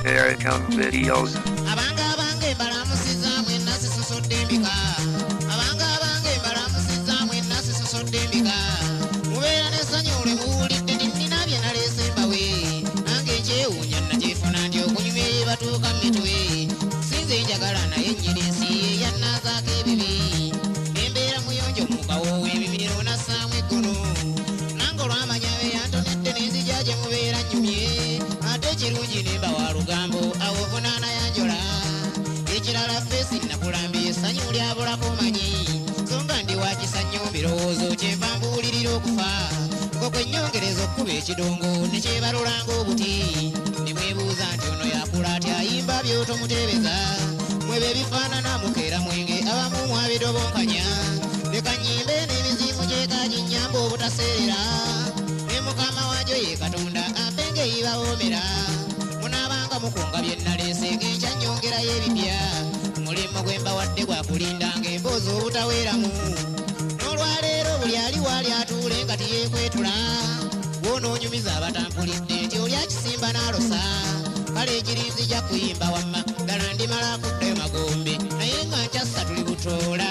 Here it comes videos. Abanga balamusiza mwenna sisosodde mbika. Abanga balamusiza mwenna sisosodde mbika. Mubeera n'essanyu olwe muwulidde nnina bye naleese mbawe. Nange nkyewuunya nakyefuna nti okunyumya ye batuuka mu mitwe. Sinze njagala naye nnyini ensi yannaazaako ebibi. Embeera muyonjo mu kawoowo ebimiro nassaamu eggono. Nange olwamanya be yantonedde n'enzija gye mubeera nnyumye. Ate ekirungi ne mbawa lugambo awo vunaana yanjola. Ekirala feesi nakulambiye essanyu lyabulako manyi. Songa ndi wa kisanyo birowoozo kyenva mbuulirira okufa. Ngo kwe nnyongereza okkuba ekidongo ne kyebalulanga obuti. Ne mwebuuza nti ono yakula atya ayimba by'otomuteebeza. Mwe be bifaanana mukeera mwenge abamu mwabidobonkanya. Leka nnyimbe n'emizimu gyekaagi nnyamba obutaseerera. Ne mukama waajo ye Katonda ampe ng'eyibawoomera. Munaabanga mukunga bye naleese ng'enkya nnyongerayo ebipya. Omulimu gwe mbawadde gwa kulindanga emboozi obutaweeramu. N'olwaleero buli ali waali atuule nga tiyeekwetula. Gw'onoonyumiza abatampulidde nti oli akisimba n'alosa. Kale ekirinzi ja kuyimba wamma ddala ndimala kuddayo magombe naye nga nkyassa tuli butoola.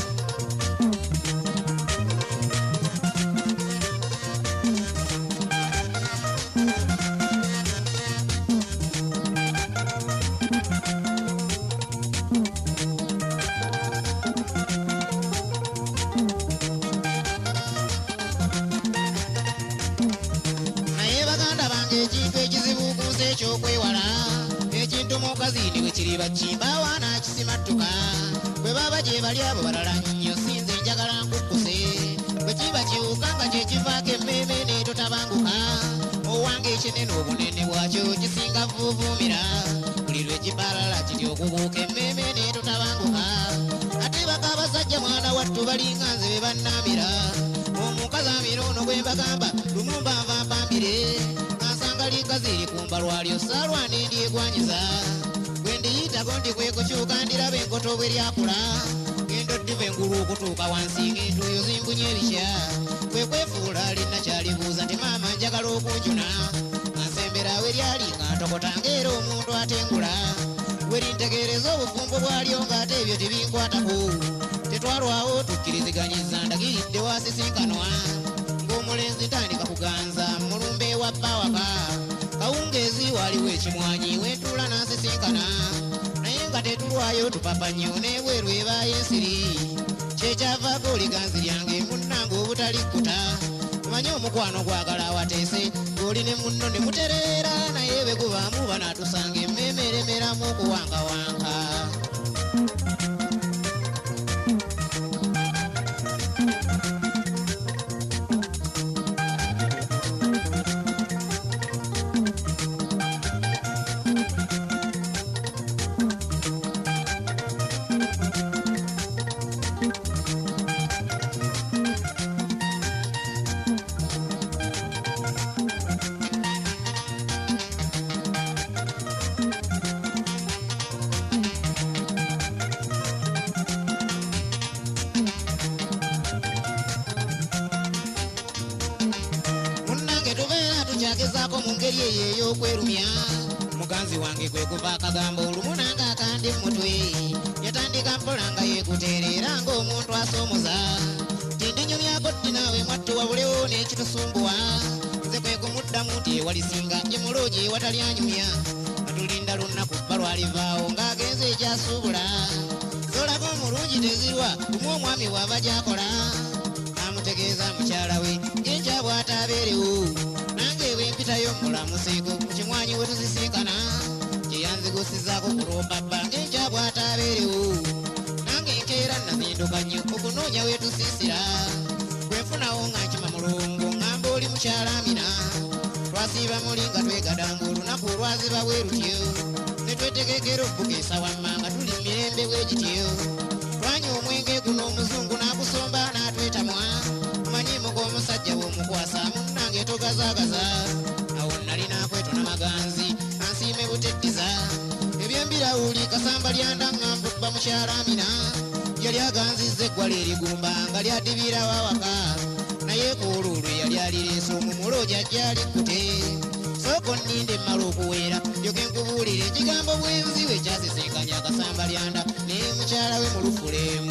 Ekintu ekizibu ku nsi ekyokwewala ekintu mukazi ni bwe kiri bakimba awaana kisimattuka bwe baba gye bali abo balala nnyo sinze njagala nkukkuse bwe kiba kiwuka nga kye kivaako emmeeme neetotabanguka owange ekinene obunene bwakyo kisinga vuuvuumira buli lwe kibalala kiri okubuuka emmeeme neetotabanguka ate baka abasajja mwana wattu balinga nze be bannaamira omukazi amira ono bwe mbagamba lumu mbanva mpambire Kaziri kumba lwalyo salwane ndyegwanyiza bwe ndiyitago ndi kwe kukyuka ndiraba enkoto bwe lyakula gendo ddiva engulu okutuuka wansi ng'entuuyo zimbunye ebikya kwe kwefuula linnakyalibuuza nti maama njagala okunjuna ansembera we lyali nga ntokota ng'era omuntu atengula we lintegeereza obufumbo bwalyo ng'ate ebyo tebinkwatako tetwalwawo tukkiriziganyiza ndagiridde wasisinkanwa ng'omulenzi ntandika kuganza mulumbe wa bbawaka kawungeezi waliwo ekimwanyi wetuula n'asisinkana naye nga tetulwayo tupapa nnyo n'ebweru ebaayo ensiri kyekyavaako liganzi lyange munnange obutalikkuta omanye omukwano gwagala awateese ng'oli ne munno ne mutereera naye bwe gubaamu banaatusanga emmeeme eremeramu okuwankawanka. Kyagezaako mu ngeri eyo ey'okwerumya muganzi wange kwe kuva akagambo olumu nange akandi mutwe yatandika mpola nga yeekuteerera ng'omuntu asoomoza tindinyumyako ddi naawe mwattu wabulewo n'ekitusumbuwa nze kwe kumuddamu nti ewalisinga gye muloogi ewatali anyumya batulinda lunaku bba lwalivaawo ng'agenze ekyasuubula zolaga omulungi tezirwa lumu omwami bw'ava gy'akola amutegeeza mukyala we ng'enkya bw'ataabeerewo mpitayo mulamuseeko ku kimwanyi we tusisinkana kyeyanzigusizzaako kulombabba ng'enkya bw'ataabeerewo nange nkeera nazinduka nnyo okunoonya weetusiisira bwenfunawo nga nkima mulongo ŋŋamba oli mukyala Amina twasiiba muli nga twegadanga olunaku olwaziba bwe lutyo ne twetegekera okugeesa wamma nga tuli mirembe bwe gityo twanywa omwenge guno omuzungu n'agusomba n'atwetamwa amanyiimu g'omusajja bw'omukwasa munnange togazaagaza awo nalina kwetona maganzi ansiime buteddiza ebyembirawuli kasamba lyanda ŋŋamba obba mukyala Amina yali aganzizza eggwala erigumba nga lyadibira wawaka naye koolulwe yali alireese omumulo gy'ajja alikkute sooka onninde mmala okuweera ndyoke nkubuulire Lyanda ne mukyala we mu Lufulemu.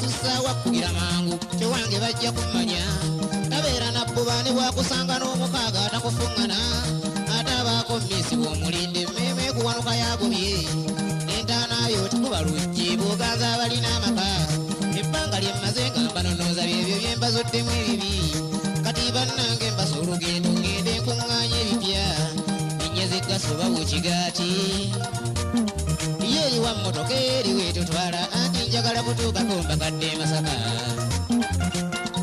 Era bw'osussa wakkugira mangu tewange bajja kumanya tabeera nabbuba ne bwakusanga n'omukaaga ebbanga lye mmaze nga mbanonooza byebyo bye mbazoddemu ebibi kati bannange mbasa olugendo ngende nkuŋŋaanya ebipya ennyezeggaso bawa ekigaati ye eriwa mmotoka eriwe tutwala anti njagala kutuukako mbakadde Masaka